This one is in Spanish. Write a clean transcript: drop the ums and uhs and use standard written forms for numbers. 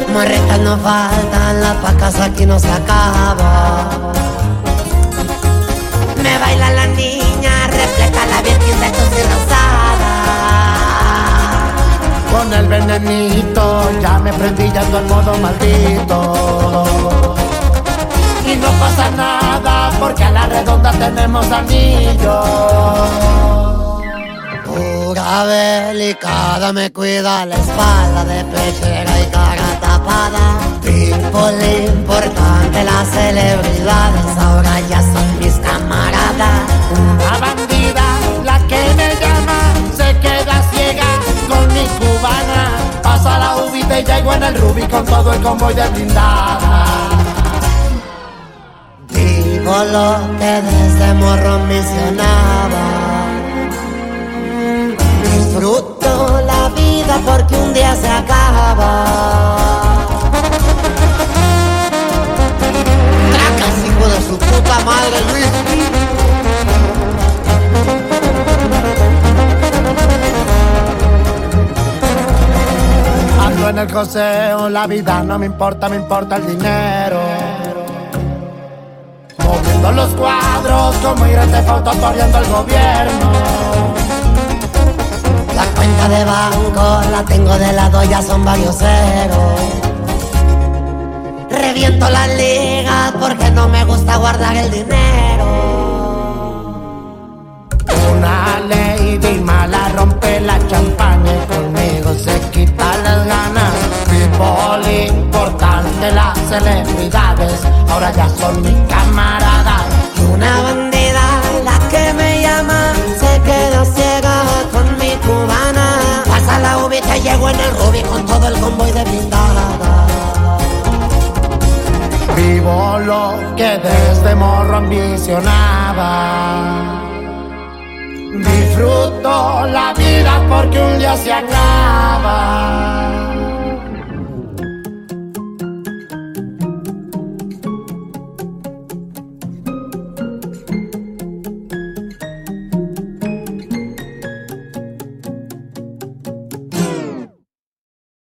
Morritas no faltan, las pacas aquí no se acaba. Me baila la niña, refleja la virgen de tus y rosada. Con el venenito ya me prendí, ya ando en modo maldito. Y no pasa nada porque a la redonda tenemos anillos. Pura delicada me cuida la espalda, de pechera y cara tapada. People importante, las celebridades ahora ya son mis camaradas. Una bandida, la que me llama, se queda ciega con mi cubana. Pasa la ubita y llego en el Ruby con todo el convoy de blindada. Digo lo que desde morro ambicionaba. Disfruto la vida porque un día se acaba. Tracas, hijo de su puta madre, Luis. Ando en el joseo, la vida no me importa, me importa el dinero. Moviendo los cuadros como ir de foto corriendo el gobierno. La cuenta de banco la tengo de lado, ya son varios ceros. Reviento las ligas porque no me gusta guardar el dinero. Una lady mala rompe la champaña y conmigo se quita las ganas. People importante, las celebridades ahora ya son mis camaradas. Una bandida, la que me llama, se queda ciega con mi cubana. Pasa la ubi que llego en el Ruby con todo el convoy de blindada. Vivo lo que desde morro ambicionaba. Disfruto la vida porque un día se acaba.